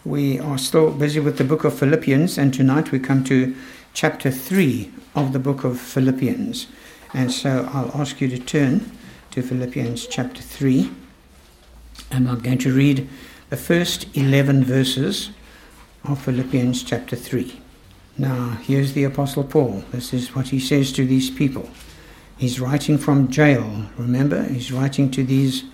We are still busy with the book of Philippians, and tonight we come to chapter 3 of the book of Philippians. And so I'll ask you to turn to Philippians chapter 3, and I'm going to read the first 11 verses of Philippians chapter 3. Now, here's the Apostle Paul. This is what he says to these people. He's writing from jail. Remember, he's writing to this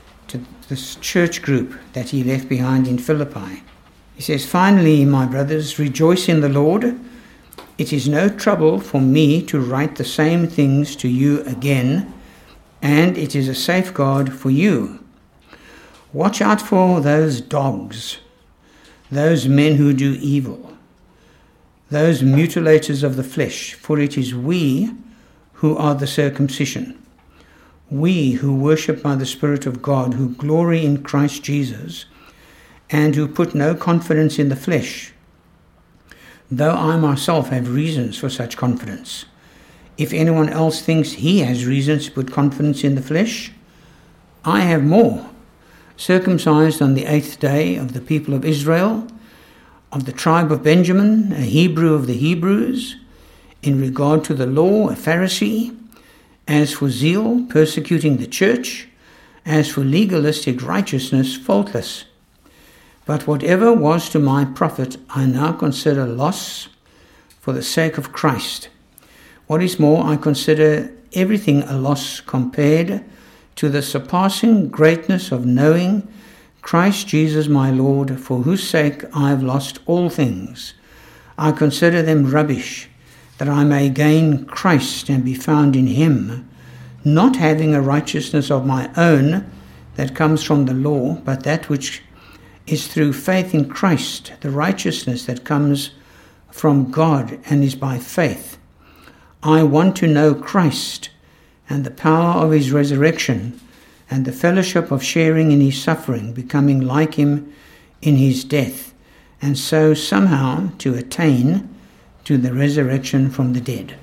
church group that he left behind in Philippi. He says, "Finally, my brothers, rejoice in the Lord. It is no trouble for me to write the same things to you again, and it is a safeguard for you. Watch out for those dogs, those men who do evil, those mutilators of the flesh, for it is we who are the circumcision, we who worship by the Spirit of God, who glory in Christ Jesus, and who put no confidence in the flesh, though I myself have reasons for such confidence. If anyone else thinks he has reasons to put confidence in the flesh, I have more. Circumcised on the 8th day, of the people of Israel, of the tribe of Benjamin, a Hebrew of the Hebrews, in regard to the law, a Pharisee, as for zeal, persecuting the church, as for legalistic righteousness, faultless. But whatever was to my profit, I now consider loss for the sake of Christ. What is more, I consider everything a loss compared to the surpassing greatness of knowing Christ Jesus my Lord, for whose sake I have lost all things. I consider them rubbish, that I may gain Christ and be found in him, not having a righteousness of my own that comes from the law, but that which is through faith in Christ, the righteousness that comes from God and is by faith. I want to know Christ and the power of his resurrection and the fellowship of sharing in his suffering, becoming like him in his death, and so somehow to attain to the resurrection from the dead."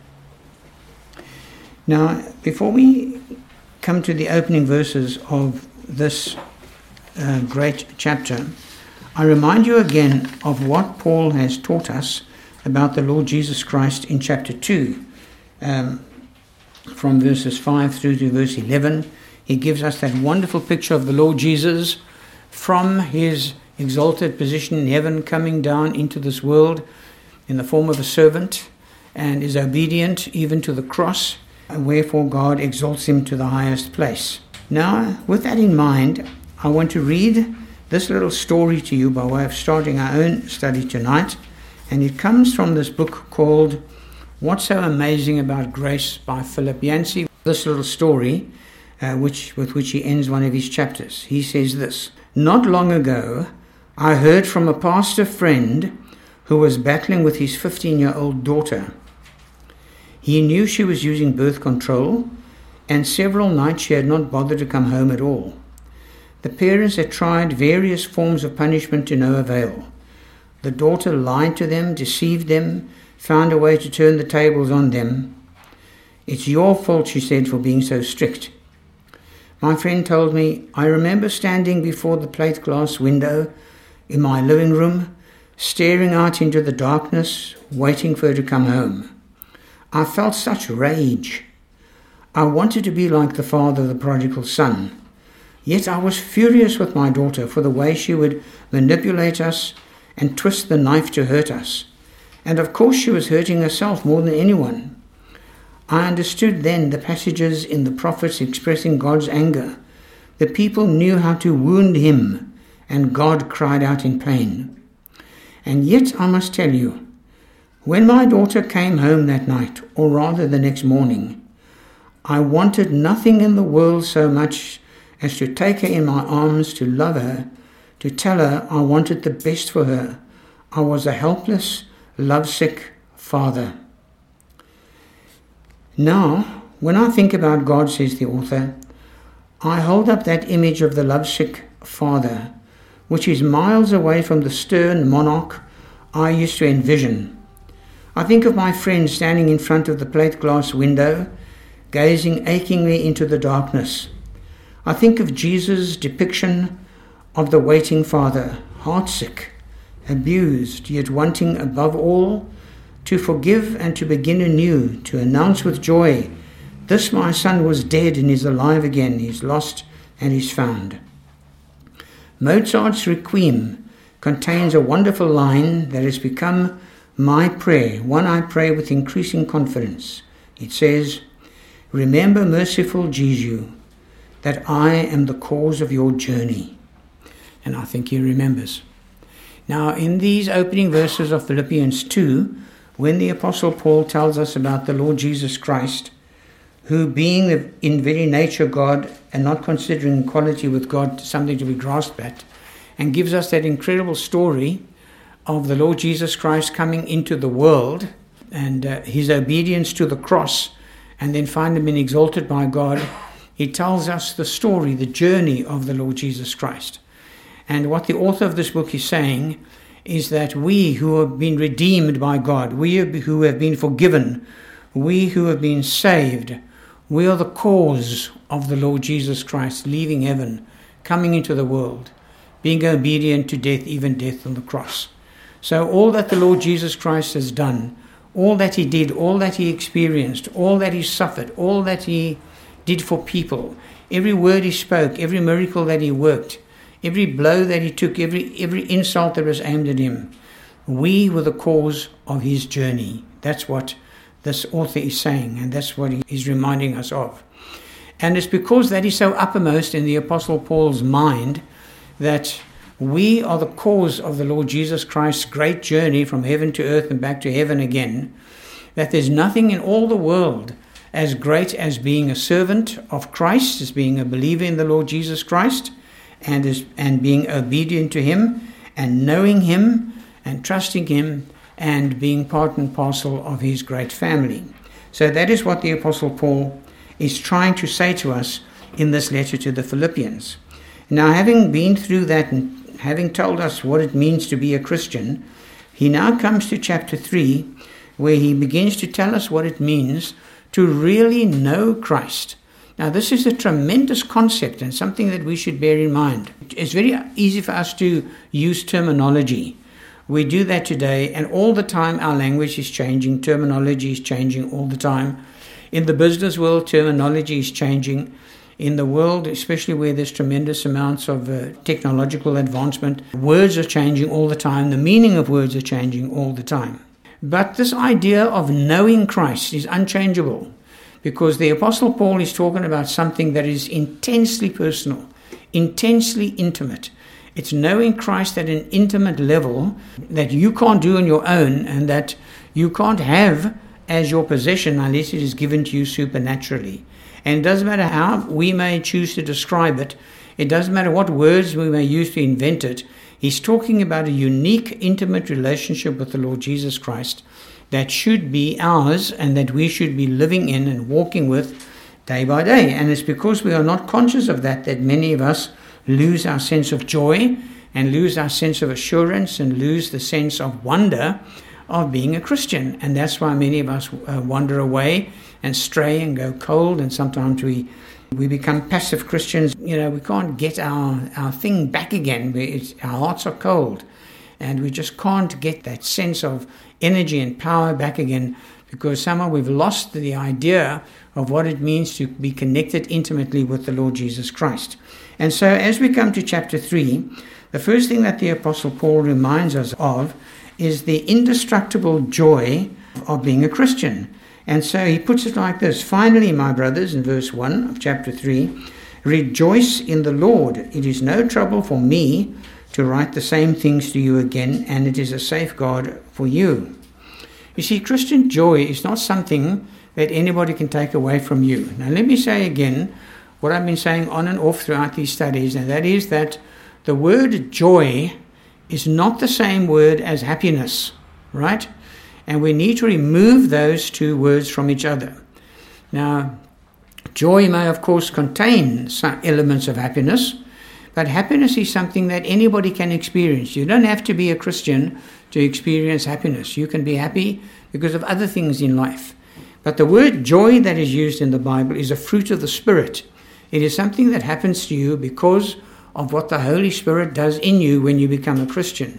Now, before we come to the opening verses of this great chapter, I remind you again of what Paul has taught us about the Lord Jesus Christ in chapter 2. From verses 5 through to verse 11, he gives us that wonderful picture of the Lord Jesus from his exalted position in heaven, coming down into this world in the form of a servant, and is obedient even to the cross, and wherefore God exalts him to the highest place. Now, with that in mind, I want to read this little story to you by way of starting our own study tonight, and it comes from this book called What's So Amazing About Grace by Philip Yancey. This little story, with which he ends one of his chapters. He says this: "Not long ago, I heard from a pastor friend who was battling with his 15-year-old daughter. He knew she was using birth control, and several nights she had not bothered to come home at all. The parents had tried various forms of punishment to no avail. The daughter lied to them, deceived them, found a way to turn the tables on them. 'It's your fault,' she said, 'for being so strict.' My friend told me, 'I remember standing before the plate glass window in my living room, staring out into the darkness, waiting for her to come home. I felt such rage. I wanted to be like the father of the prodigal son. Yet I was furious with my daughter for the way she would manipulate us and twist the knife to hurt us. And of course she was hurting herself more than anyone. I understood then the passages in the prophets expressing God's anger. The people knew how to wound him, and God cried out in pain. And yet I must tell you, when my daughter came home that night, or rather the next morning, I wanted nothing in the world so much as to take her in my arms, to love her, to tell her I wanted the best for her. I was a helpless, lovesick father." Now, when I think about God, says the author, I hold up that image of the lovesick father, which is miles away from the stern monarch I used to envision. I think of my friend standing in front of the plate glass window, gazing achingly into the darkness. I think of Jesus' depiction of the waiting father, heartsick, abused, yet wanting above all to forgive and to begin anew, to announce with joy, this my son was dead and is alive again, he's lost and is found. Mozart's Requiem contains a wonderful line that has become my prayer, one I pray with increasing confidence. It says, remember, merciful Jesus, that I am the cause of your journey. And I think he remembers. Now, in these opening verses of Philippians 2, when the Apostle Paul tells us about the Lord Jesus Christ, who being in very nature God and not considering equality with God something to be grasped at, and gives us that incredible story of the Lord Jesus Christ coming into the world and his obedience to the cross, and then finally being exalted by God, he tells us the story, the journey of the Lord Jesus Christ. And what the author of this book is saying is that we who have been redeemed by God, we who have been forgiven, we who have been saved, we are the cause of the Lord Jesus Christ leaving heaven, coming into the world, being obedient to death, even death on the cross. So all that the Lord Jesus Christ has done, all that he did, all that he experienced, all that he suffered, all that he did for people, every word he spoke, every miracle that he worked, every blow that he took, every insult that was aimed at him, we were the cause of his journey. That's what this author is saying, and that's what he is reminding us of. And it's because that is so uppermost in the Apostle Paul's mind that we are the cause of the Lord Jesus Christ's great journey from heaven to earth and back to heaven again, that there's nothing in all the world as great as being a servant of Christ, as being a believer in the Lord Jesus Christ, and being obedient to him, and knowing him, and trusting him, and being part and parcel of his great family. So that is what the Apostle Paul is trying to say to us in this letter to the Philippians. Now, having been through that and having told us what it means to be a Christian, he now comes to chapter 3, where he begins to tell us what it means to really know Christ. Now, this is a tremendous concept and something that we should bear in mind. It's very easy for us to use terminology. We do that today, and all the time our language is changing, terminology is changing all the time. In the business world, terminology is changing. In the world, especially where there's tremendous amounts of technological advancement, words are changing all the time. The meaning of words are changing all the time. But this idea of knowing Christ is unchangeable, because the Apostle Paul is talking about something that is intensely personal, intensely intimate. It's knowing Christ at an intimate level that you can't do on your own, and that you can't have as your possession unless it is given to you supernaturally. And it doesn't matter how we may choose to describe it. It doesn't matter what words we may use to invent it. He's talking about a unique, intimate relationship with the Lord Jesus Christ that should be ours and that we should be living in and walking with day by day. And it's because we are not conscious of that many of us lose our sense of joy and lose our sense of assurance and lose the sense of wonder of being a Christian. And that's why many of us wander away and stray and go cold, and sometimes we become passive Christians. We can't get our thing back again. Our hearts are cold, and we just can't get that sense of energy and power back again, because somehow we've lost the idea of what it means to be connected intimately with the Lord Jesus Christ. And so as we come to chapter 3, the first thing that the Apostle Paul reminds us of is the indestructible joy of being a Christian. And so he puts it like this: finally, my brothers, in verse 1 of chapter 3, rejoice in the Lord. It is no trouble for me to write the same things to you again, and it is a safeguard for you. You see, Christian joy is not something that anybody can take away from you. Now, let me say again what I've been saying on and off throughout these studies, and that is that the word joy is not the same word as happiness, right? And we need to remove those two words from each other. Now, joy may, of course, contain some elements of happiness, but happiness is something that anybody can experience. You don't have to be a Christian to experience happiness. You can be happy because of other things in life. But the word joy that is used in the Bible is a fruit of the Spirit. It is something that happens to you because of what the Holy Spirit does in you when you become a Christian.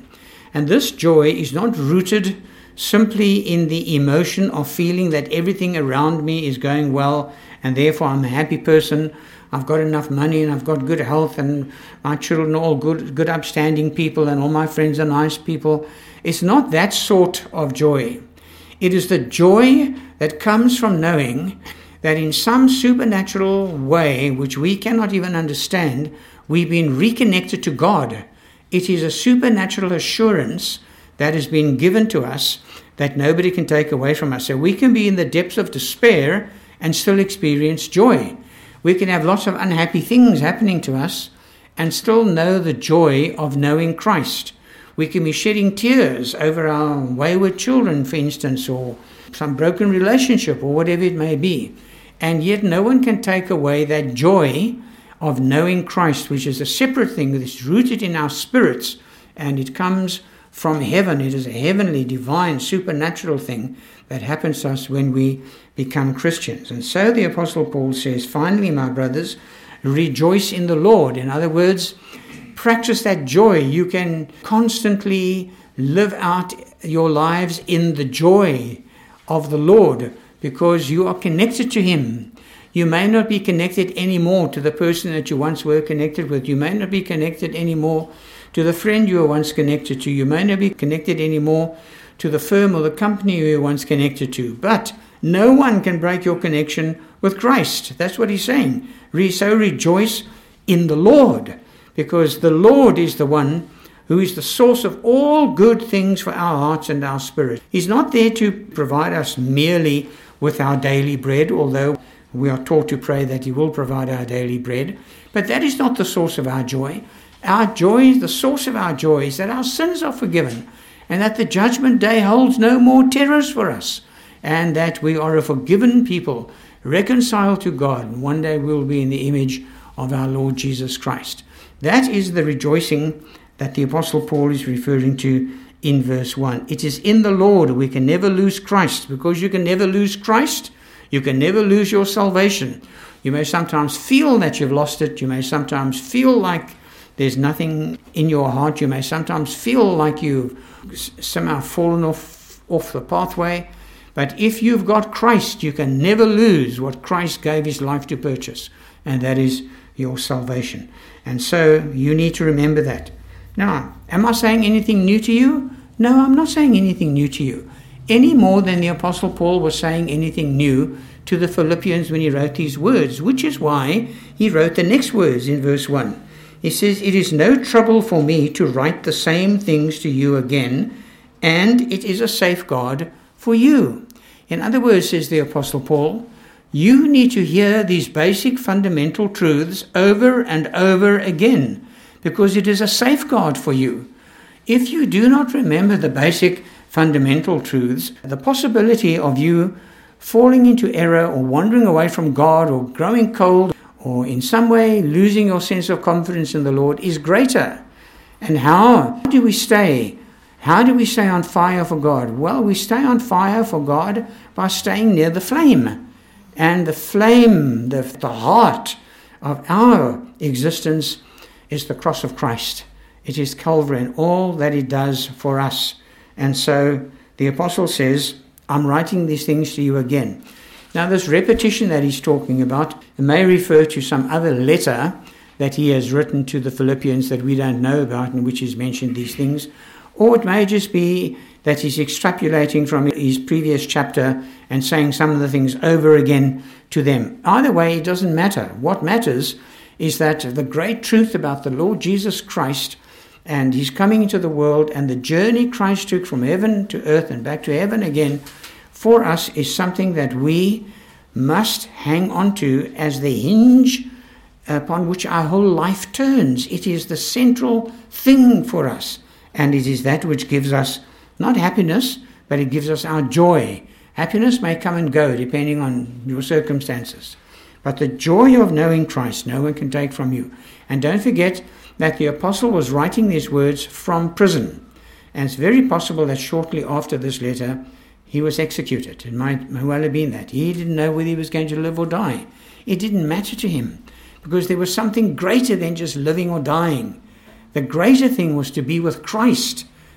And this joy is not rooted simply in the emotion of feeling that everything around me is going well and therefore I'm a happy person. I've got enough money and I've got good health and my children are all good upstanding people and all my friends are nice people. It's not that sort of joy. It is the joy that comes from knowing that in some supernatural way, which we cannot even understand, we've been reconnected to God. It is a supernatural assurance that has been given to us that nobody can take away from us. So we can be in the depths of despair and still experience joy. We can have lots of unhappy things happening to us and still know the joy of knowing Christ. We can be shedding tears over our wayward children, for instance, or some broken relationship or whatever it may be. And yet no one can take away that joy of knowing Christ, which is a separate thing that is rooted in our spirits, and it comes from heaven. It is a heavenly, divine, supernatural thing that happens to us when we become Christians. And so the Apostle Paul says, finally, my brothers, rejoice in the Lord. In other words, practice that joy. You can constantly live out your lives in the joy of the Lord because you are connected to Him. You may not be connected anymore to the person that you once were connected with. You may not be connected anymore to the friend you were once connected to. You may not be connected anymore to the firm or the company you were once connected to. But no one can break your connection with Christ. That's what he's saying. So rejoice in the Lord, because the Lord is the one who is the source of all good things for our hearts and our spirit. He's not there to provide us merely with our daily bread, although we are taught to pray that He will provide our daily bread. But that is not the source of our joy. Our joy, the source of our joy, is that our sins are forgiven and that the judgment day holds no more terrors for us, and that we are a forgiven people, reconciled to God, and one day we will be in the image of our Lord Jesus Christ. That is the rejoicing that the Apostle Paul is referring to in verse 1. It is in the Lord. We can never lose Christ. Because you can never lose Christ, you can never lose your salvation. You may sometimes feel that you've lost it. You may sometimes feel like there's nothing in your heart. You may sometimes feel like you've somehow fallen off the pathway. But if you've got Christ, you can never lose what Christ gave His life to purchase, and that is your salvation. And so you need to remember that. Now, am I saying anything new to you? No, I'm not saying anything new to you, any more than the Apostle Paul was saying anything new to the Philippians when he wrote these words, which is why he wrote the next words in verse 1. He says, "It is no trouble for me to write the same things to you again, and it is a safeguard for you." In other words, says the Apostle Paul, you need to hear these basic fundamental truths over and over again, because it is a safeguard for you. If you do not remember the basic fundamental truths, the possibility of you falling into error or wandering away from God or growing cold or in some way losing your sense of confidence in the Lord is greater. And how do we stay? How do we stay on fire for God? Well, we stay on fire for God by staying near the flame. And the flame, the heart of our existence is the cross of Christ. It is Calvary and all that it does for us. And so the apostle says, I'm writing these things to you again. Now, this repetition that he's talking about may refer to some other letter that he has written to the Philippians that we don't know about, in which he's mentioned these things. Or it may just be that he's extrapolating from his previous chapter and saying some of the things over again to them. Either way, it doesn't matter. What matters is that the great truth about the Lord Jesus Christ and His coming into the world and the journey Christ took from heaven to earth and back to heaven again for us is something that we must hang on to as the hinge upon which our whole life turns. It is the central thing for us, and it is that which gives us not happiness, but it gives us our joy. Happiness may come and go depending on your circumstances, but the joy of knowing Christ no one can take from you. And don't forget that the apostle was writing these words from prison, and it's very possible that shortly after this letter he was executed. It might well have been that. He didn't know whether he was going to live or die. It didn't matter to him, because there was something greater than just living or dying. The greater thing was to be with Christ.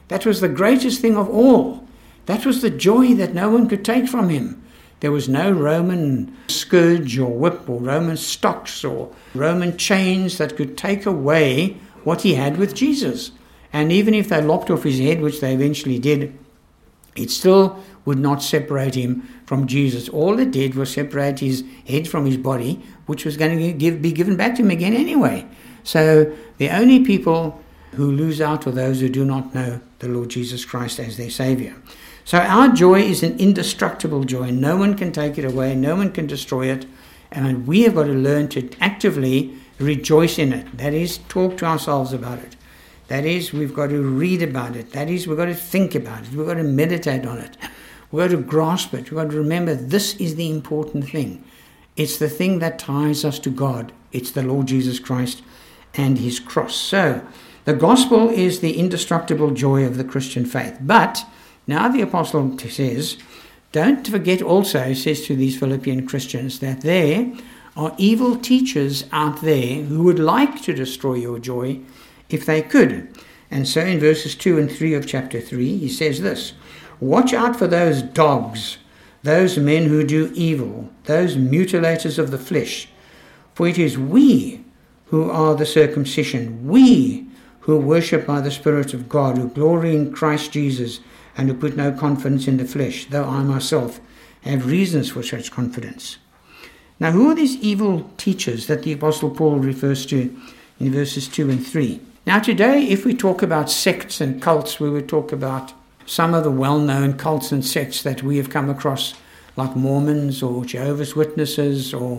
That was the greatest thing of all. That was the joy that no one could take from him. There was no Roman scourge or whip or Roman stocks or Roman chains that could take away what he had with Jesus. And even if they lopped off his head, which they eventually did, it still would not separate him from Jesus. All it did was separate his head from his body, which was going to be given back to him again anyway. So the only people who lose out are those who do not know the Lord Jesus Christ as their Savior. So our joy is an indestructible joy. No one can take it away. No one can destroy it. And we have got to learn to actively rejoice in it. That is, talk to ourselves about it. That is, we've got to read about it. That is, we've got to think about it. We've got to meditate on it. We've got to grasp it. We've got to remember this is the important thing. It's the thing that ties us to God. It's the Lord Jesus Christ and his cross. So, the gospel is the indestructible joy of the Christian faith. But now the apostle says, don't forget also, he says to these Philippian Christians, that there are evil teachers out there who would like to destroy your joy if they could. And so in verses 2 and 3 of chapter 3, he says this, watch out for those dogs, those men who do evil, those mutilators of the flesh. For it is we who are the circumcision, we who worship by the Spirit of God, who glory in Christ Jesus, and who put no confidence in the flesh, though I myself have reasons for such confidence. Now, who are these evil teachers that the Apostle Paul refers to in verses 2 and 3? Now, today, if we talk about sects and cults, we would talk about some of the well-known cults and sects that we have come across, like Mormons or Jehovah's Witnesses or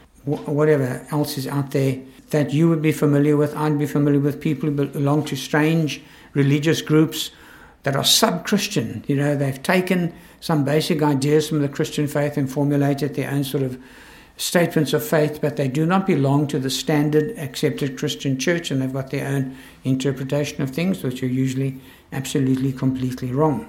whatever else is out there that you would be familiar with. I'd be familiar with people who belong to strange religious groups that are sub-Christian. You know, they've taken some basic ideas from the Christian faith and formulated their own sort of statements of faith, but they do not belong to the standard accepted Christian church, and they've got their own interpretation of things, which are usually absolutely, completely wrong.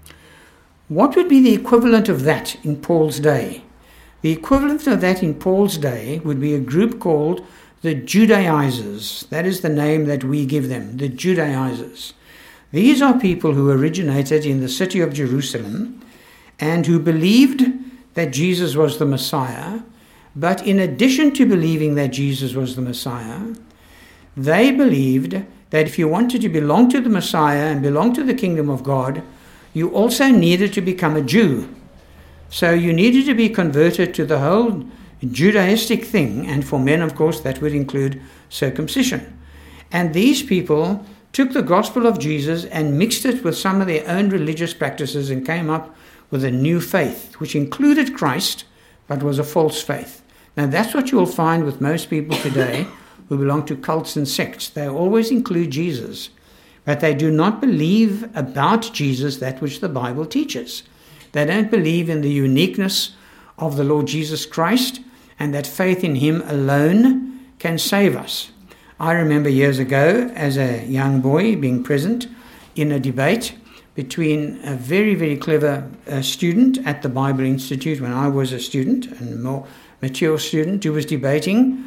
What would be the equivalent of that in Paul's day? The equivalent of that in Paul's day would be a group called the Judaizers. That is the name that we give them, the Judaizers. These are people who originated in the city of Jerusalem and who believed that Jesus was the Messiah, but in addition to believing that Jesus was the Messiah, they believed that if you wanted to belong to the Messiah and belong to the kingdom of God, you also needed to become a Jew. So you needed to be converted to the whole Judaistic thing, and for men, of course, that would include circumcision. And these people took the gospel of Jesus and mixed it with some of their own religious practices and came up with a new faith, which included Christ, but was a false faith. Now, that's what you'll find with most people today who belong to cults and sects. They always include Jesus, but they do not believe about Jesus that which the Bible teaches. They don't believe in the uniqueness of the Lord Jesus Christ and that faith in him alone can save us. I remember years ago, as a young boy, being present in a debate between a very, very clever student at the Bible Institute when I was a student, and a more mature student, who was debating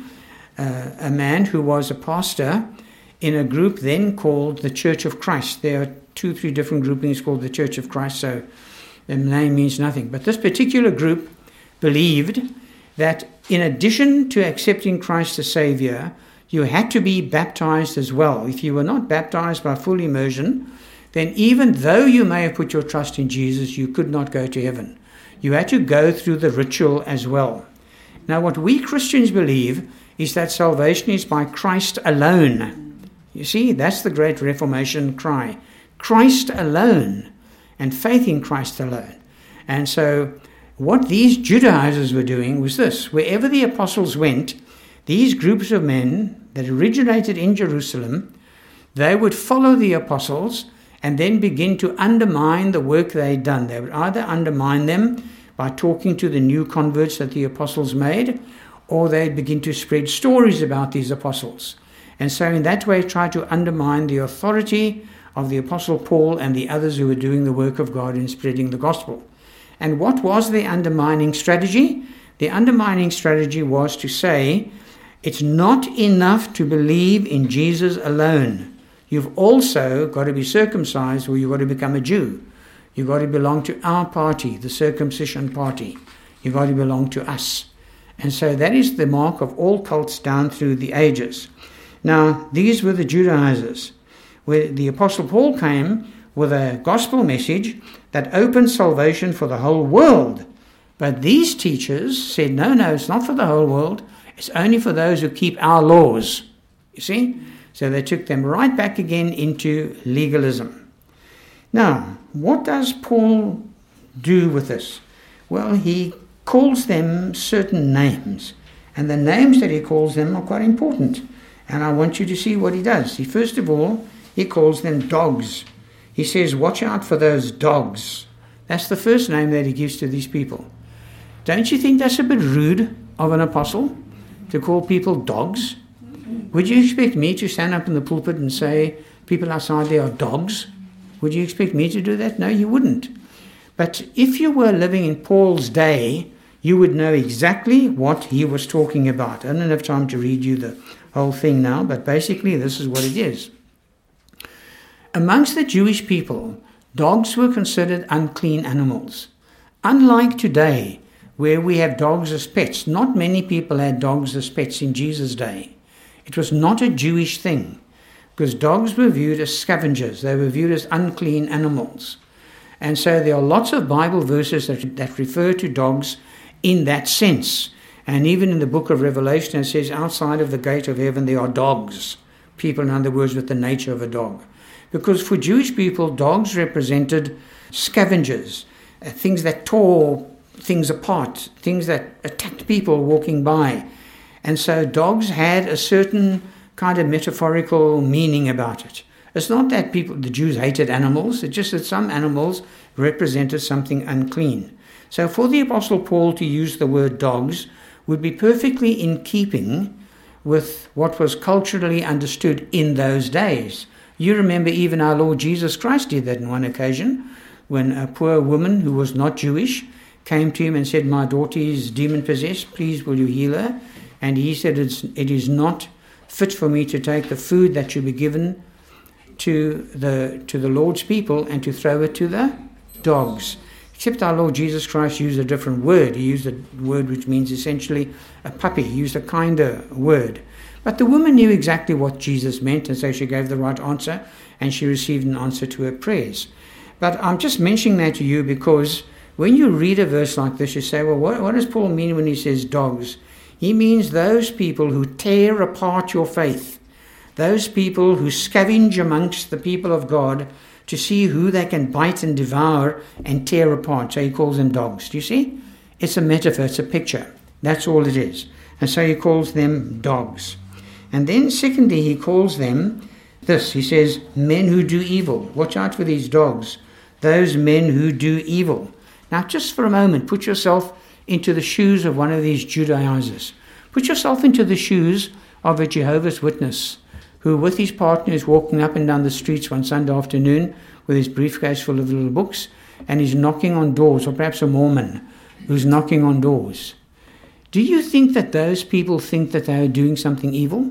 a man who was a pastor in a group then called the Church of Christ. There are 2-3 different groupings called the Church of Christ, so the name means nothing. But this particular group believed that in addition to accepting Christ as Savior, you had to be baptized as well. If you were not baptized by full immersion, then even though you may have put your trust in Jesus, you could not go to heaven. You had to go through the ritual as well. Now, what we Christians believe is that salvation is by Christ alone. You see, that's the great Reformation cry. Christ alone, and faith in Christ alone. And so what these Judaizers were doing was this. Wherever the apostles went, these groups of men that originated in Jerusalem, they would follow the apostles and then begin to undermine the work they had done. They would either undermine them by talking to the new converts that the apostles made, or they'd begin to spread stories about these apostles. And so in that way try to undermine the authority of the Apostle Paul and the others who were doing the work of God in spreading the gospel. And what was the undermining strategy? The undermining strategy was to say, it's not enough to believe in Jesus alone. you've also got to be circumcised or you've got to become a Jew. You've got to belong to our party, the circumcision party. You've got to belong to us. And so that is the mark of all cults down through the ages. Now, these were the Judaizers, where the Apostle Paul came with a gospel message that opened salvation for the whole world. But these teachers said, no, it's not for the whole world. It's only for those who keep our laws. You see? So they took them right back again into legalism. Now, what does Paul do with this? Well, he calls them certain names. And the names that he calls them are quite important. And I want you to see what he does. First of all, he calls them dogs. He says, watch out for those dogs. That's the first name that he gives to these people. Don't you think that's a bit rude of an apostle to call people dogs? Would you expect me to stand up in the pulpit and say, people outside there are dogs? Would you expect me to do that? No, you wouldn't. But if you were living in Paul's day, you would know exactly what he was talking about. I don't have time to read you the whole thing now, but basically this is what it is. Amongst the Jewish people, dogs were considered unclean animals. Unlike today, where we have dogs as pets, not many people had dogs as pets in Jesus' day. It was not a Jewish thing, because dogs were viewed as scavengers. They were viewed as unclean animals. And so there are lots of Bible verses that refer to dogs in that sense. And even in the book of Revelation, it says, outside of the gate of heaven, there are dogs. People, in other words, with the nature of a dog. Because for Jewish people, dogs represented scavengers, things that tore things apart, things that attacked people walking by. And so dogs had a certain kind of metaphorical meaning about it. It's not that the Jews hated animals, it's just that some animals represented something unclean. So for the Apostle Paul to use the word dogs would be perfectly in keeping with what was culturally understood in those days. You remember even our Lord Jesus Christ did that on one occasion, when a poor woman who was not Jewish came to him and said, my daughter is demon-possessed, please will you heal her? And he said, it is not fit for me to take the food that should be given to the Lord's people and to throw it to the dogs. Except our Lord Jesus Christ used a different word. He used a word which means essentially a puppy. He used a kinder word. But the woman knew exactly what Jesus meant, and so she gave the right answer, and she received an answer to her prayers. But I'm just mentioning that to you because when you read a verse like this, you say, well, what does Paul mean when he says dogs? He means those people who tear apart your faith, those people who scavenge amongst the people of God to see who they can bite and devour and tear apart. So he calls them dogs. Do you see? It's a metaphor, it's a picture. That's all it is. And so he calls them dogs. And then secondly, he calls them this. He says, men who do evil. Watch out for these dogs. Those men who do evil. Now, just for a moment, put yourself into the shoes of one of these Judaizers. Put yourself into the shoes of a Jehovah's Witness who with his partner is walking up and down the streets one Sunday afternoon with his briefcase full of little books and he's knocking on doors, or perhaps a Mormon who's knocking on doors. Do you think that those people think that they are doing something evil?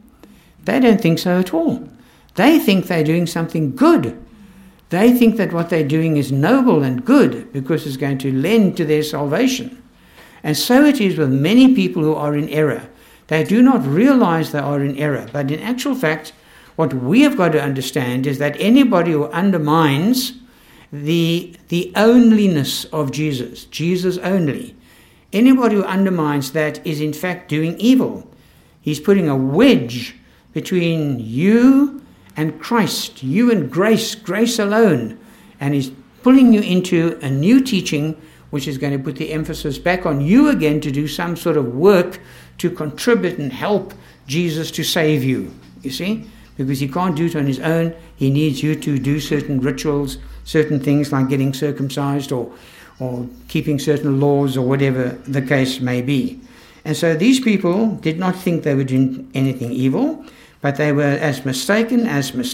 They don't think so at all. They think they're doing something good. They think that what they're doing is noble and good because it's going to lend to their salvation. And so it is with many people who are in error. They do not realize they are in error. But in actual fact, what we have got to understand is that anybody who undermines the onlyness of Jesus, Jesus only, anybody who undermines that is in fact doing evil. He's putting a wedge between you and Christ, you and grace, grace alone. And he's pulling you into a new teaching which is going to put the emphasis back on you again to do some sort of work to contribute and help Jesus to save you. You see? Because he can't do it on his own. He needs you to do certain rituals, certain things like getting circumcised or keeping certain laws or whatever the case may be. And so these people did not think they were doing anything evil, but they were as mistaken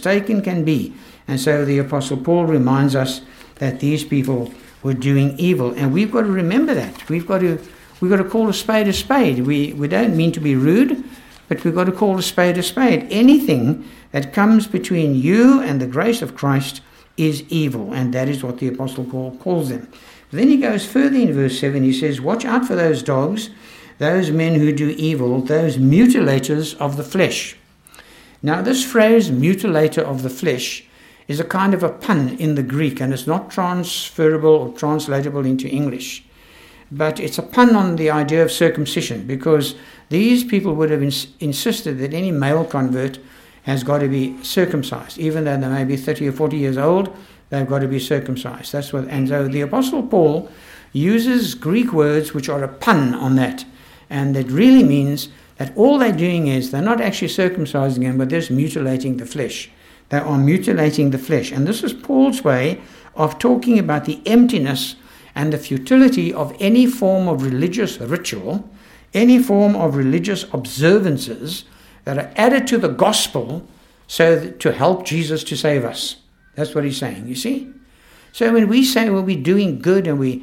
can be. And so the Apostle Paul reminds us that these people were doing evil. And we've got to remember that. We've got to call a spade a spade. We don't mean to be rude, but we've got to call a spade a spade. Anything that comes between you and the grace of Christ is evil, and that is what the Apostle Paul calls them. Then he goes further in verse 7, he says, watch out for those dogs, those men who do evil, those mutilators of the flesh. Now this phrase, mutilator of the flesh, is a kind of a pun in the Greek, and it's not transferable or translatable into English. But it's a pun on the idea of circumcision, because these people would have insisted that any male convert has got to be circumcised. Even though they may be 30 or 40 years old, they've got to be circumcised. And so the Apostle Paul uses Greek words which are a pun on that. And it really means that all they're doing is they're not actually circumcising him, but they're just mutilating the flesh. They are mutilating the flesh. And this is Paul's way of talking about the emptiness and the futility of any form of religious ritual, any form of religious observances that are added to the gospel to help Jesus to save us. That's what he's saying, you see? So when we say, well, we're doing good,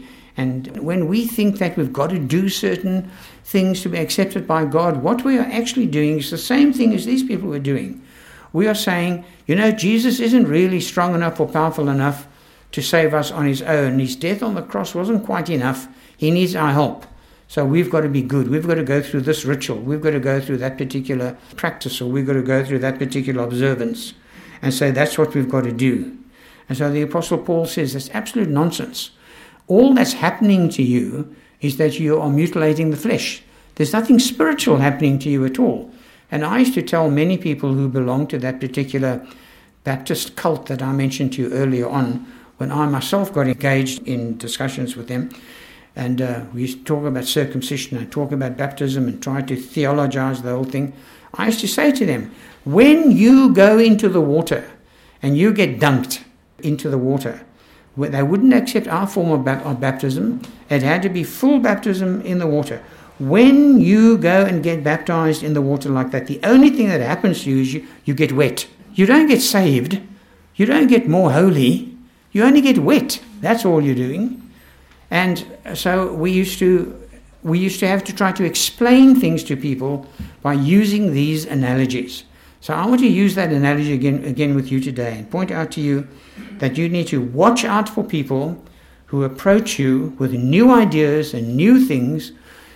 and when we think that we've got to do certain things to be accepted by God, what we are actually doing is the same thing as these people were doing. We are saying, Jesus isn't really strong enough or powerful enough to save us on his own. His death on the cross wasn't quite enough. He needs our help. So we've got to be good. We've got to go through this ritual. We've got to go through that particular practice, or we've got to go through that particular observance. And so that's what we've got to do. And so the Apostle Paul says that's absolute nonsense. All that's happening to you is that you are mutilating the flesh. There's nothing spiritual happening to you at all. And I used to tell many people who belong to that particular Baptist cult that I mentioned to you earlier on, when I myself got engaged in discussions with them, and we used to talk about circumcision and talk about baptism and try to theologize the whole thing. I used to say to them, when you go into the water and you get dunked into the water, they wouldn't accept our form of baptism. It had to be full baptism in the water. When you go and get baptized in the water like that, the only thing that happens to you is you get wet. You don't get saved. You don't get more holy. You only get wet. That's all you're doing. And so we used to have to try to explain things to people by using these analogies. So I want to use that analogy again with you today and point out to you that you need to watch out for people who approach you with new ideas and new things,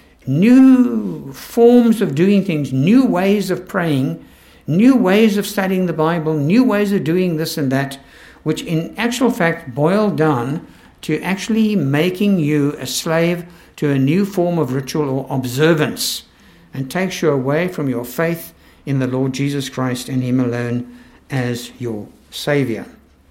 new forms of doing things, new ways of praying, new ways of studying the Bible, new ways of doing this and that, which in actual fact boil down to actually making you a slave to a new form of ritual or observance, and takes you away from your faith in the Lord Jesus Christ and him alone as your Savior.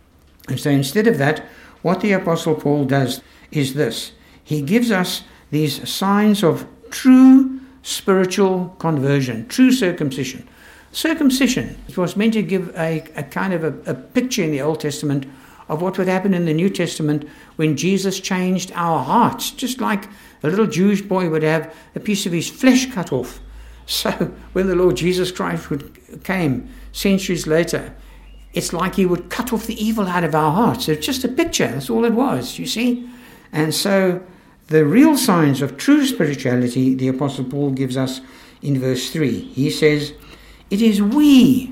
And so instead of that, what the Apostle Paul does is this. He gives us these signs of true spiritual conversion, true circumcision. Circumcision was meant to give a kind of a picture in the Old Testament of what would happen in the New Testament when Jesus changed our hearts, just like a little Jewish boy would have a piece of his flesh cut off. So when the Lord Jesus Christ came centuries later, it's like he would cut off the evil out of our hearts. It's just a picture. That's all it was, you see. And so the real signs of true spirituality, the Apostle Paul gives us in verse 3. He says, it is we.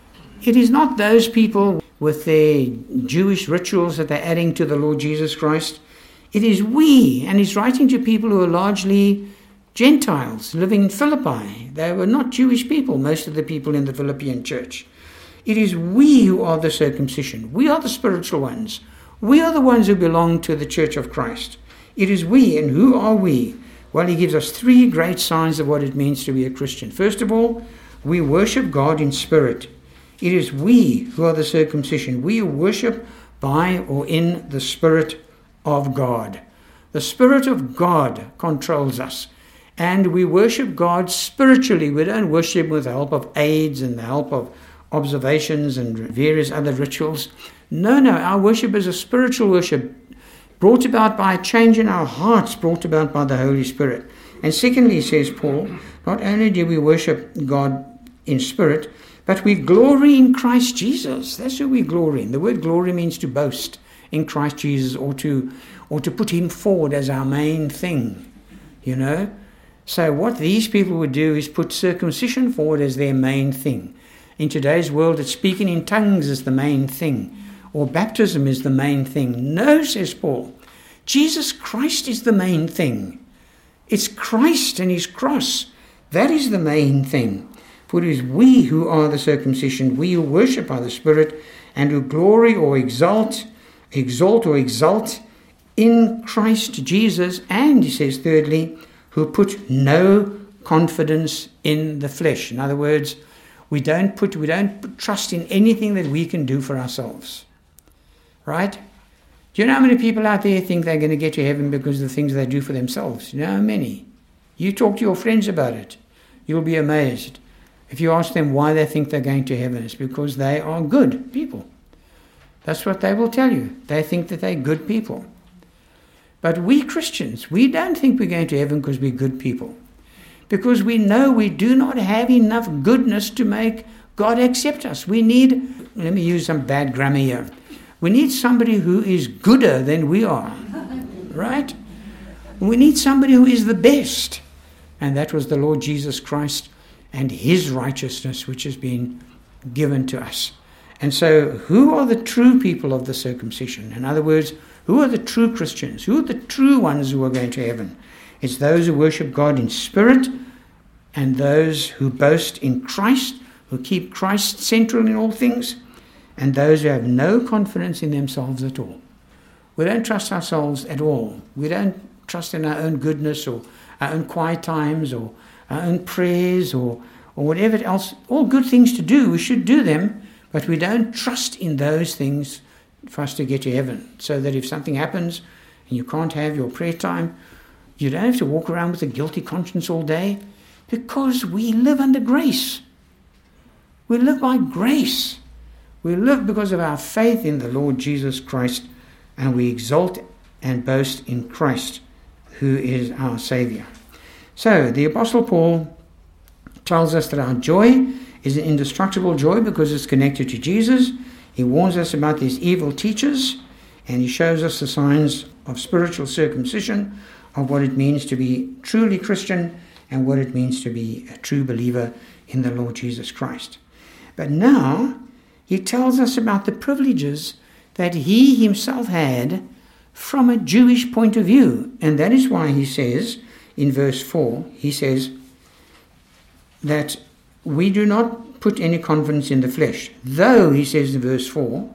It is not those people with their Jewish rituals that they're adding to the Lord Jesus Christ. It is we. And he's writing to people who are largely Gentiles living in Philippi. They were not Jewish people, most of the people in the Philippian church. It is we who are the circumcision. We are the spiritual ones. We are the ones who belong to the church of Christ. It is we. And who are we? Well, he gives us three great signs of what it means to be a Christian. First of all, we worship God in spirit. It is we who are the circumcision. We worship by or in the Spirit of God. The Spirit of God controls us. And we worship God spiritually. We don't worship with the help of aids and the help of observations and various other rituals. No, our worship is a spiritual worship brought about by a change in our hearts, brought about by the Holy Spirit. And secondly, says Paul, not only do we worship God in spirit, but we glory in Christ Jesus. That's who we glory in. The word glory means to boast in Christ Jesus, or to put him forward as our main thing, you know. So what these people would do is put circumcision forward as their main thing. In today's world, it's speaking in tongues is the main thing, or baptism is the main thing. No, says Paul, Jesus Christ is the main thing. It's Christ and his cross. That is the main thing. For it is we who are the circumcision, we who worship by the Spirit, and who glory or exalt in Christ Jesus, and, he says thirdly, who put no confidence in the flesh. In other words, we don't put trust in anything that we can do for ourselves. Right? Do you know how many people out there think they're going to get to heaven because of the things they do for themselves? You know how many? You talk to your friends about it. You'll be amazed. If you ask them why they think they're going to heaven, it's because they are good people. That's what they will tell you. They think that they're good people. But we Christians, we don't think we're going to heaven because we're good people. Because we know we do not have enough goodness to make God accept us. We need, let me use some bad grammar here. We need somebody who is gooder than we are. Right? We need somebody who is the best. And that was the Lord Jesus Christ and his righteousness, which has been given to us. And so, who are the true people of the circumcision? In other words, who are the true Christians? Who are the true ones who are going to heaven? It's those who worship God in spirit, and those who boast in Christ, who keep Christ central in all things, and those who have no confidence in themselves at all. We don't trust ourselves at all. We don't trust in our own goodness or our own quiet times or our own prayers or whatever else. All good things to do, we should do them, but we don't trust in those things for us to get to heaven. So that if something happens and you can't have your prayer time, you don't have to walk around with a guilty conscience all day, because we live under grace. We live by grace. We live because of our faith in the Lord Jesus Christ, and we exalt and boast in Christ, who is our Savior. So the Apostle Paul tells us that our joy is an indestructible joy because it's connected to Jesus. He warns us about these evil teachers, and he shows us the signs of spiritual circumcision, of what it means to be truly Christian and what it means to be a true believer in the Lord Jesus Christ. But now he tells us about the privileges that he himself had from a Jewish point of view. And that is why he says in verse 4, he says that we do not put any confidence in the flesh. Though, he says in verse 4,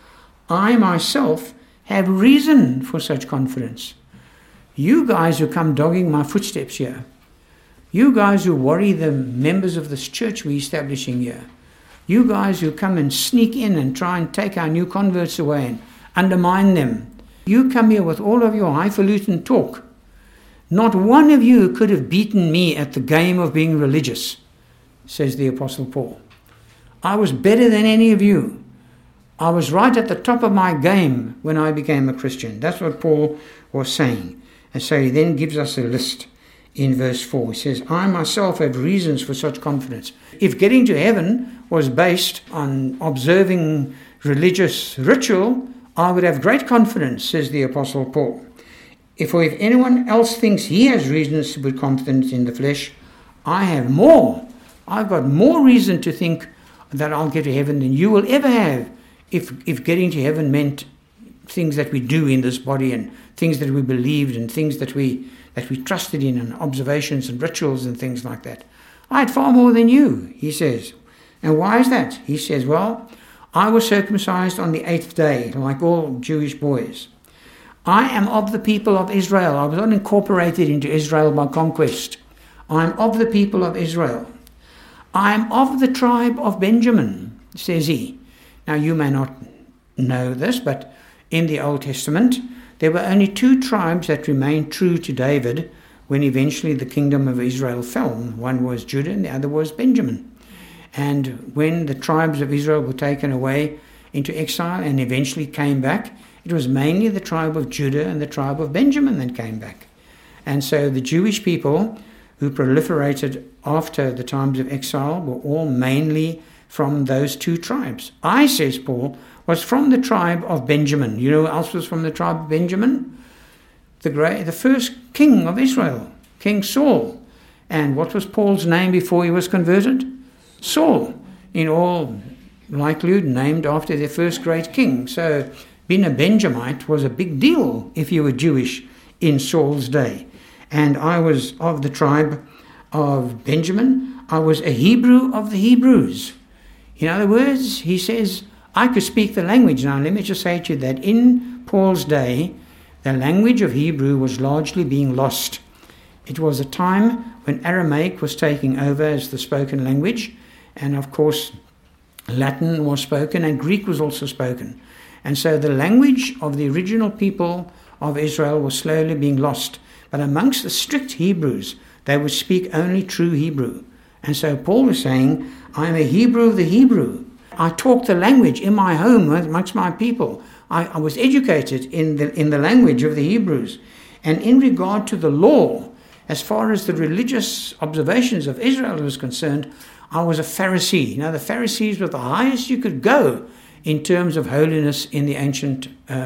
I myself have reason for such confidence. You guys who come dogging my footsteps here, you guys who worry the members of this church we're establishing here, you guys who come and sneak in and try and take our new converts away and undermine them, you come here with all of your highfalutin talk. Not one of you could have beaten me at the game of being religious, says the Apostle Paul. I was better than any of you. I was right at the top of my game when I became a Christian. That's what Paul was saying. And so he then gives us a list in verse 4. He says, I myself have reasons for such confidence. If getting to heaven was based on observing religious ritual, I would have great confidence, says the Apostle Paul. If anyone else thinks he has reasons to put confidence in the flesh, I have more. I've got more reason to think that I'll get to heaven than you will ever have if getting to heaven meant things that we do in this body and things that we believed and things that we trusted in and observations and rituals and things like that. I had far more than you, he says. And why is that? He says, well, I was circumcised on the 8th day, like all Jewish boys. I am of the people of Israel. I was not incorporated into Israel by conquest. I am of the people of Israel. I am of the tribe of Benjamin, says he. Now, you may not know this, but in the Old Testament, there were only 2 tribes that remained true to David when eventually the kingdom of Israel fell. One was Judah and the other was Benjamin. And when the tribes of Israel were taken away into exile and eventually came back, it was mainly the tribe of Judah and the tribe of Benjamin that came back. And so the Jewish people who proliferated after the times of exile were all mainly from those 2 tribes. I, says Paul, was from the tribe of Benjamin. You know who else was from the tribe of Benjamin? The first king of Israel, King Saul. And what was Paul's name before he was converted? Saul. In all likelihood, named after their first great king. So being a Benjamite was a big deal if you were Jewish in Saul's day. And I was of the tribe of Benjamin. I was a Hebrew of the Hebrews. In other words, he says, I could speak the language. Now, let me just say to you that in Paul's day, the language of Hebrew was largely being lost. It was a time when Aramaic was taking over as the spoken language, and of course, Latin was spoken and Greek was also spoken. And so the language of the original people of Israel was slowly being lost. But amongst the strict Hebrews, they would speak only true Hebrew. And so Paul is saying, I am a Hebrew of the Hebrew. I talk the language in my home amongst my people. I was educated in the language of the Hebrews. And in regard to the law, as far as the religious observations of Israel was concerned, I was a Pharisee. Now, the Pharisees were the highest you could go in terms of holiness in the ancient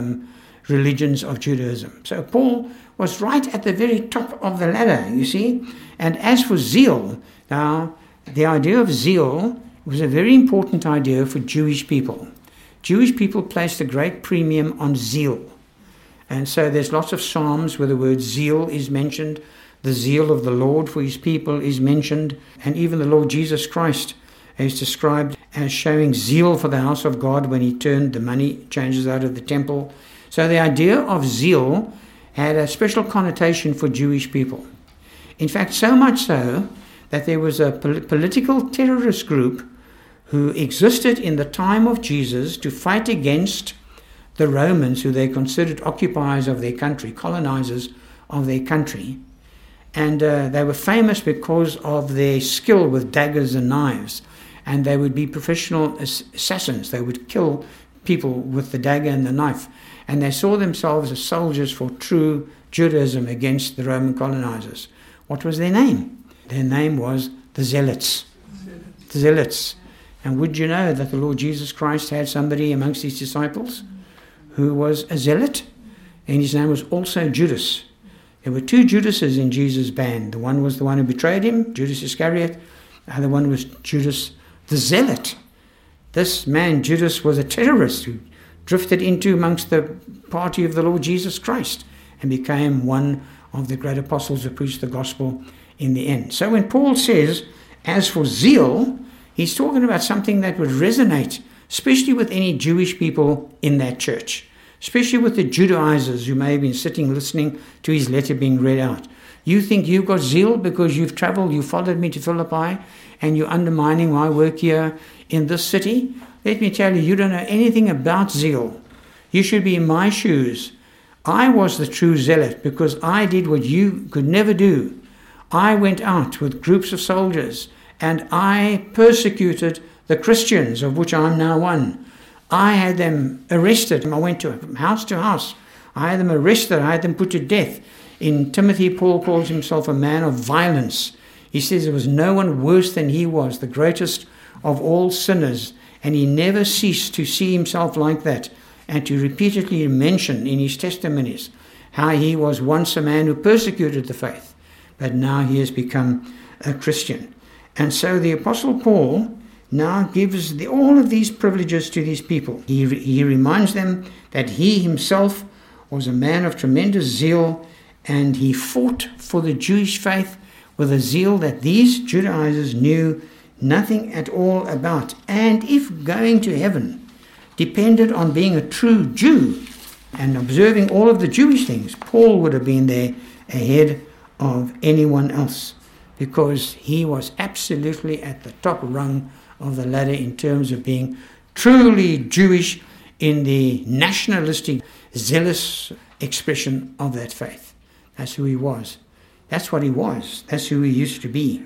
religions of Judaism. So Paul was right at the very top of the ladder, you see. And as for zeal, now, the idea of zeal was a very important idea for Jewish people. Jewish people placed a great premium on zeal. And so there's lots of psalms where the word zeal is mentioned. The zeal of the Lord for his people is mentioned. And even the Lord Jesus Christ is described as showing zeal for the house of God when he turned the money changes out of the temple. So the idea of zeal had a special connotation for Jewish people. In fact, so much so that there was a political terrorist group who existed in the time of Jesus to fight against the Romans, who they considered occupiers of their country, colonizers of their country. And they were famous because of their skill with daggers and knives. And they would be professional assassins. They would kill people with the dagger and the knife. And they saw themselves as soldiers for true Judaism against the Roman colonizers. What was their name? Their name was the Zealots. The Zealots. And would you know that the Lord Jesus Christ had somebody amongst his disciples who was a zealot? And his name was also Judas. There were two Judases in Jesus' band. The one was the one who betrayed him, Judas Iscariot. The other one was Judas the Zealot. This man, Judas, was a terrorist who drifted into amongst the party of the Lord Jesus Christ and became one of the great apostles who preached the gospel in the end. So when Paul says, as for zeal, he's talking about something that would resonate, especially with any Jewish people in that church, especially with the Judaizers who may have been sitting listening to his letter being read out. You think you've got zeal because you've traveled, you followed me to Philippi, and you're undermining my work here in this city? Let me tell you, you don't know anything about zeal. You should be in my shoes. I was the true zealot because I did what you could never do. I went out with groups of soldiers and I persecuted the Christians, of which I'm now one. I had them arrested. I went to house. I had them arrested. I had them put to death. In Timothy, Paul calls himself a man of violence. He says there was no one worse than he was, the greatest of all sinners. And he never ceased to see himself like that and to repeatedly mention in his testimonies how he was once a man who persecuted the faith, but now he has become a Christian. And so the Apostle Paul now gives all of these privileges to these people. He reminds them that he himself was a man of tremendous zeal, and he fought for the Jewish faith with a zeal that these Judaizers knew nothing at all about. And if going to heaven depended on being a true Jew and observing all of the Jewish things, Paul would have been there ahead of anyone else, because he was absolutely at the top rung of the ladder in terms of being truly Jewish in the nationalistic, zealous expression of that faith. That's who he was. That's what he was. That's who he used to be.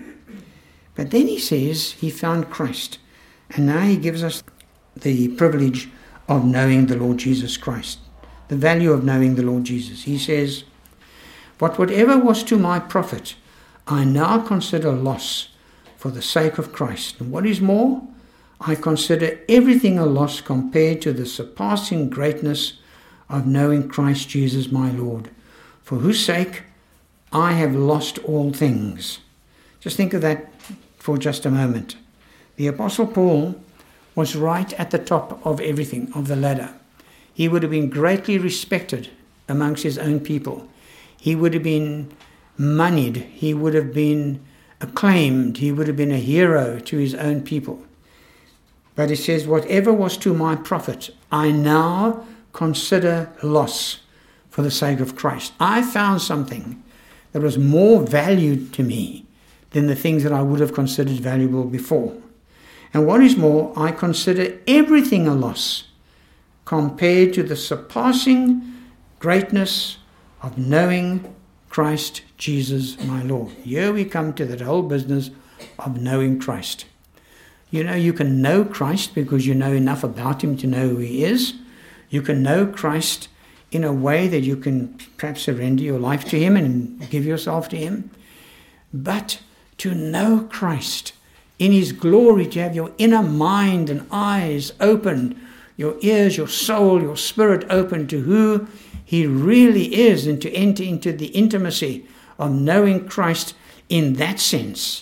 But then he says he found Christ. And now he gives us the privilege of knowing the Lord Jesus Christ, the value of knowing the Lord Jesus. He says, "But whatever was to my profit, I now consider loss for the sake of Christ. And what is more, I consider everything a loss compared to the surpassing greatness of knowing Christ Jesus my Lord, for whose sake I have lost all things. Just think of that for just a moment. The Apostle Paul was right at the top of everything, of the ladder. He would have been greatly respected amongst his own people. He would have been moneyed. He would have been acclaimed. He would have been a hero to his own people. But it says, whatever was to my profit, I now consider loss for the sake of Christ. I found something that was more valued to me than the things that I would have considered valuable before. And what is more, I consider everything a loss compared to the surpassing greatness of knowing Christ Jesus my Lord. Here we come to that whole business of knowing Christ. You know, you can know Christ because you know enough about him to know who he is. You can know Christ in a way that you can perhaps surrender your life to him and give yourself to him. But to know Christ in his glory, to have your inner mind and eyes opened, your ears, your soul, your spirit open to who he really is, and to enter into the intimacy of knowing Christ in that sense,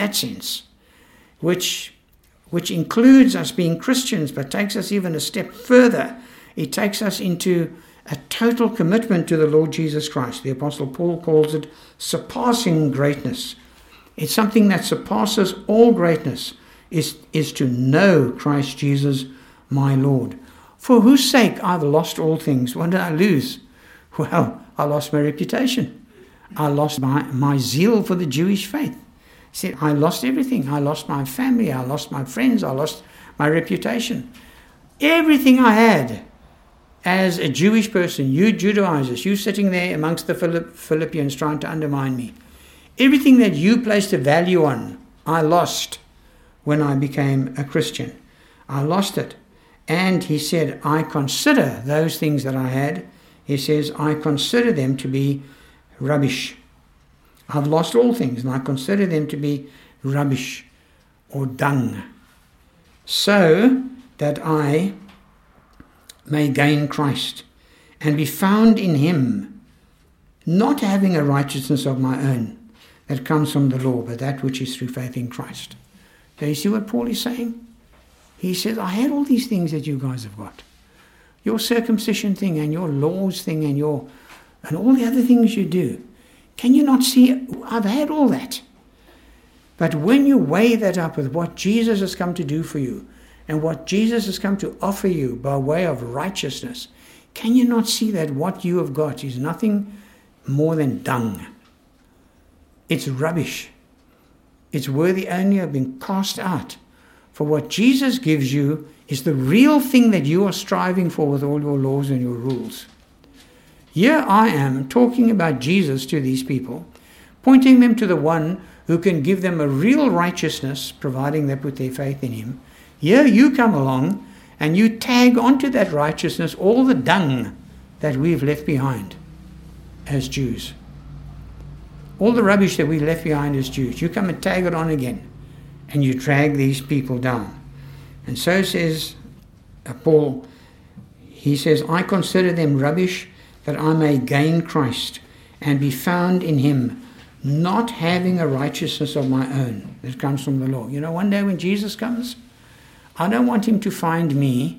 which includes us being Christians, but takes us even a step further. It takes us into a total commitment to the Lord Jesus Christ. The Apostle Paul calls it surpassing greatness. It's something that surpasses all greatness, is to know Christ Jesus my Lord. For whose sake I've lost all things. What did I lose? Well, I lost my reputation. I lost my zeal for the Jewish faith. See, I lost everything. I lost my family. I lost my friends. I lost my reputation. Everything I had as a Jewish person, you Judaizers, you sitting there amongst the Philippians trying to undermine me. Everything that you placed a value on, I lost when I became a Christian. I lost it. And he said, I consider those things that I had, he says, I consider them to be rubbish. I've lost all things, and I consider them to be rubbish or dung, so that I may gain Christ and be found in him, not having a righteousness of my own that comes from the law, but that which is through faith in Christ. So you see what Paul is saying? He says, I had all these things that you guys have got. Your circumcision thing and your laws thing and all the other things you do. Can you not see, I've had all that. But when you weigh that up with what Jesus has come to do for you and what Jesus has come to offer you by way of righteousness, can you not see that what you have got is nothing more than dung? It's rubbish. It's worthy only of being cast out. For what Jesus gives you is the real thing that you are striving for with all your laws and your rules. Here I am talking about Jesus to these people, pointing them to the one who can give them a real righteousness, providing they put their faith in him. Here you come along and you tag onto that righteousness all the dung that we've left behind as Jews. All the rubbish that we left behind as Jews. You come and tag it on again, and you drag these people down. And so says Paul, he says, I consider them rubbish that I may gain Christ and be found in him, not having a righteousness of my own that comes from the law. You know, one day when Jesus comes, I don't want him to find me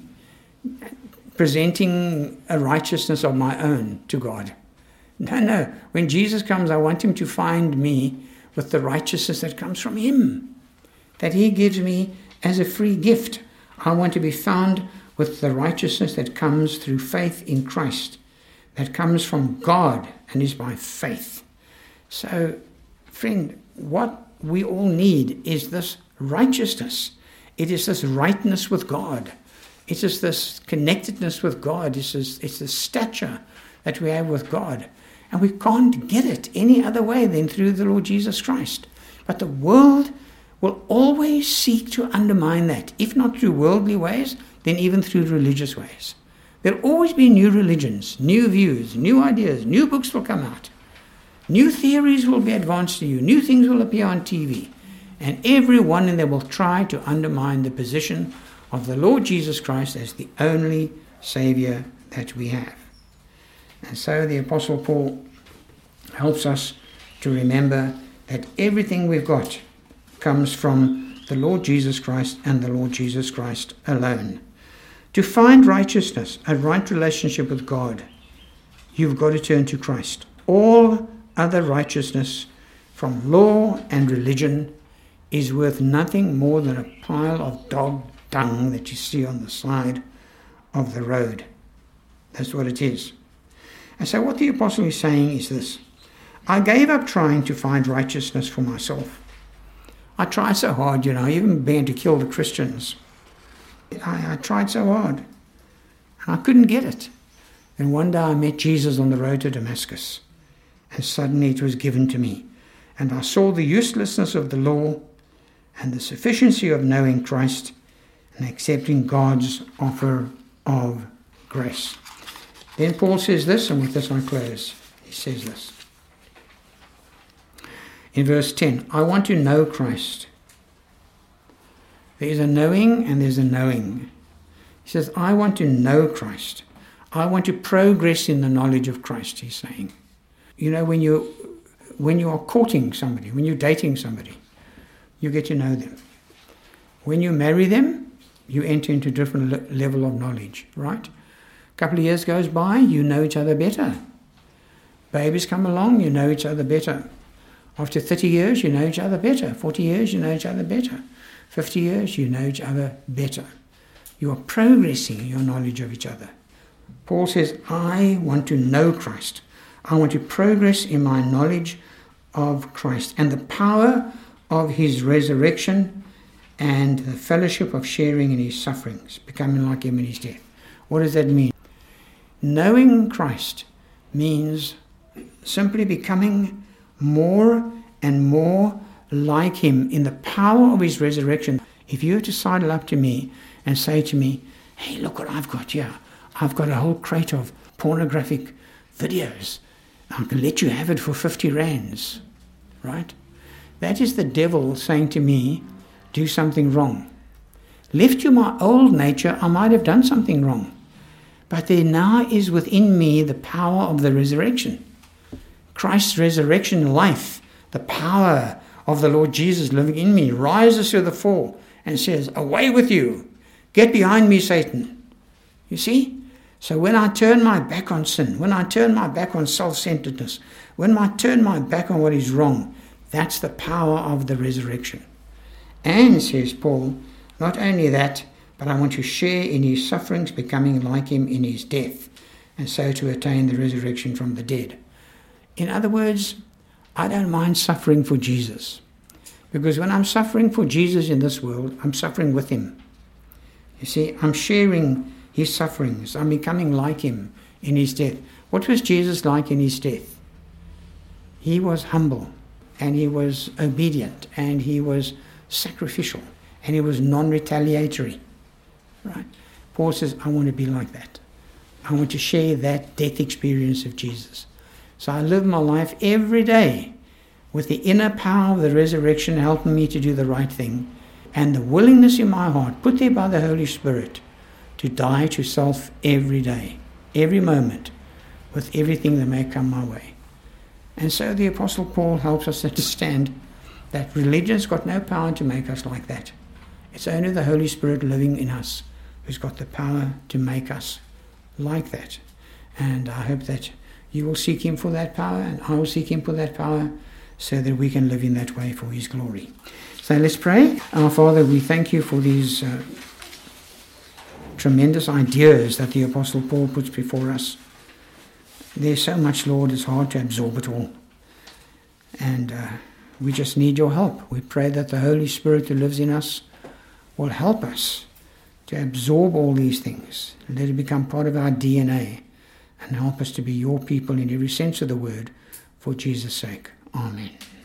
presenting a righteousness of my own to God. No. When Jesus comes, I want him to find me with the righteousness that comes from him, that he gives me as a free gift. I want to be found with the righteousness that comes through faith in Christ, that comes from God and is by faith. So, friend, what we all need is this righteousness. It is this rightness with God. It is this connectedness with God. It's the stature that we have with God. And we can't get it any other way than through the Lord Jesus Christ. But the world will always seek to undermine that, if not through worldly ways, then even through religious ways. There'll always be new religions, new views, new ideas, new books will come out. New theories will be advanced to you. New things will appear on TV. And every one of them will try to undermine the position of the Lord Jesus Christ as the only Savior that we have. And so the Apostle Paul helps us to remember that everything we've got comes from the Lord Jesus Christ and the Lord Jesus Christ alone. To find righteousness, a right relationship with God, you've got to turn to Christ. All other righteousness from law and religion is worth nothing more than a pile of dog dung that you see on the side of the road. That's what it is. And so what the apostle is saying is this: I gave up trying to find righteousness for myself. I tried so hard, I even began to kill the Christians. I tried so hard, and I couldn't get it. And one day I met Jesus on the road to Damascus, and suddenly it was given to me. And I saw the uselessness of the law and the sufficiency of knowing Christ and accepting God's offer of grace. Then Paul says this, and with this I close. He says this. In verse 10, I want to know Christ. There is a knowing and there's a knowing. He says, I want to know Christ. I want to progress in the knowledge of Christ, he's saying. When you are courting somebody, when you're dating somebody, you get to know them. When you marry them, you enter into a different level of knowledge, right? A couple of years goes by, you know each other better. Babies come along, you know each other better. After 30 years, you know each other better. 40 years, you know each other better. 50 years, you know each other better. You are progressing in your knowledge of each other. Paul says, I want to know Christ. I want to progress in my knowledge of Christ and the power of his resurrection and the fellowship of sharing in his sufferings, becoming like him in his death. What does that mean? Knowing Christ means simply becoming more and more like him in the power of his resurrection. If you were to sidle up to me and say to me, hey, look what I've got here. I've got a whole crate of pornographic videos. I can let you have it for 50 rands, right? That is the devil saying to me, do something wrong. Left to my old nature, I might have done something wrong. But there now is within me the power of the resurrection. Christ's resurrection life, the power of the Lord Jesus living in me, rises to the fore and says, away with you. Get behind me, Satan. You see? So when I turn my back on sin, when I turn my back on self-centeredness, when I turn my back on what is wrong, that's the power of the resurrection. And, says Paul, not only that, but I want to share in his sufferings, becoming like him in his death, and so to attain the resurrection from the dead. In other words, I don't mind suffering for Jesus. Because when I'm suffering for Jesus in this world, I'm suffering with him. You see, I'm sharing his sufferings. I'm becoming like him in his death. What was Jesus like in his death? He was humble, and he was obedient, and he was sacrificial, and he was non-retaliatory. Right? Paul says, I want to be like that. I want to share that death experience of Jesus. So I live my life every day with the inner power of the resurrection helping me to do the right thing, and the willingness in my heart, put there by the Holy Spirit, to die to self every day, every moment, with everything that may come my way. And so the Apostle Paul helps us understand that religion's got no power to make us like that. It's only the Holy Spirit living in us who's got the power to make us like that. And I hope that you will seek him for that power, and I will seek him for that power, so that we can live in that way for his glory. So let's pray. Our Father, we thank you for these tremendous ideas that the Apostle Paul puts before us. There's so much, Lord, it's hard to absorb it all. And we just need your help. We pray that the Holy Spirit who lives in us will help us to absorb all these things. Let it become part of our DNA and help us to be your people in every sense of the word, for Jesus' sake. Amen.